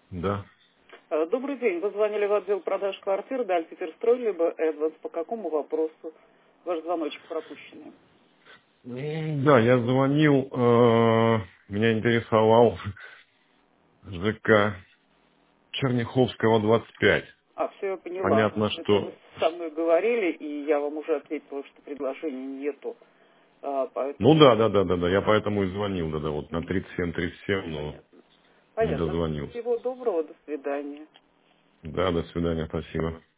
Да. Добрый день. Вы звонили в отдел продаж квартир Дальтиперстрой, либо Эдванс. По какому вопросу? Ваш звоночек пропущенный. Да, я звонил, меня интересовал ЖК Черняховского, 25. Все, я поняла. Понятно, Это вы что... со мной говорили, и я вам уже ответила, что предложений нету. Ну Поэтому да, я поэтому и звонил, вот на 37, но понятно. не Понятно. дозвонился. Всего доброго. До свидания. Да, до свидания, спасибо.